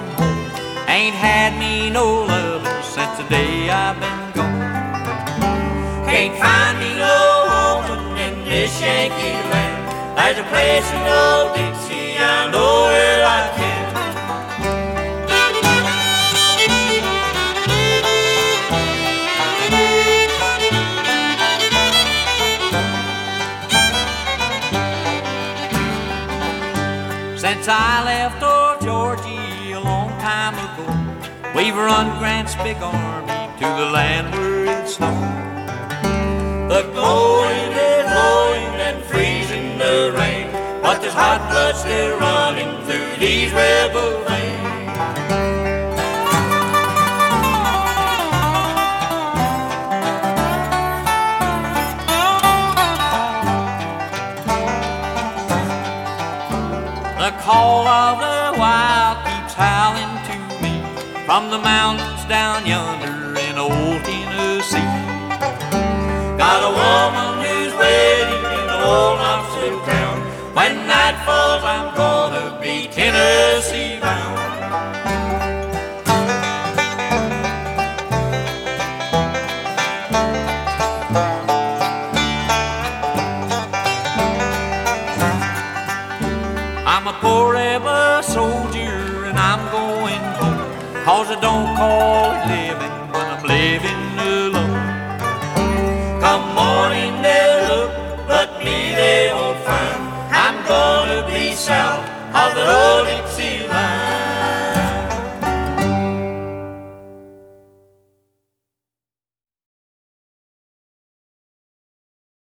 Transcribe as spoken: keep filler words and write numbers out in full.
home. Ain't had me no lovin' since the day I've been gone. Can't find me no woman in this Yankee land. There's a place in old Dixie I know where I can. Since I left old Georgie a long time ago, we've run Grant's big army to the land where it snowed. The going is blowing and freezing the rain, but there's hot blood still running through these rebel veins. The call of the wild keeps howling to me from the mountains down yonder in old Tennessee. Got a woman who's waiting in the old Knoxville town. When night falls, I'm gonna be Tennessee bound. I'm a poor rebel soldier and I'm going home, 'cause I don't call it living when I'm living alone. Come morning they'll look, but me they won't find. I'm gonna be south of the old